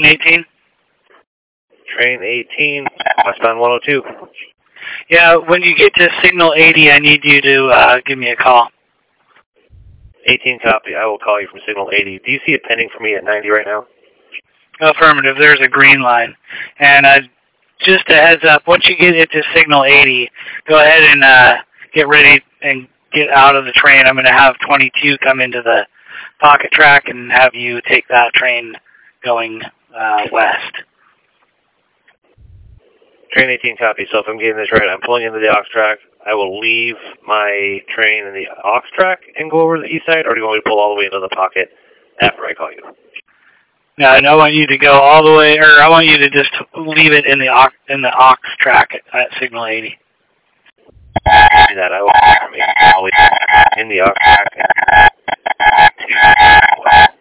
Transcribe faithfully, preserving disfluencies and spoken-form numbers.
eighteen? Train eighteen, westbound one oh two. Yeah, when you get to signal eighty, I need you to uh, give me a call. eighteen copy. I will call you from signal eighty. Do you see it pending for me at ninety right now? Affirmative. There's a green line. And uh, just a heads up, once you get it to signal eighty, go ahead and uh, get ready and get out of the train. I'm going to have twenty-two come into the pocket track and have you take that train going uh, west. Train eighteen copy. So if I'm getting this right, I'm pulling into the aux track. I will leave my train in the aux track and go over to the east side, or do you want me to pull all the way into the pocket after I call you? No, I want you to go all the way, or I want you to just leave it in the aux, in the aux track at, at signal eighty. Do that. I will from eighty all the way in the aux track.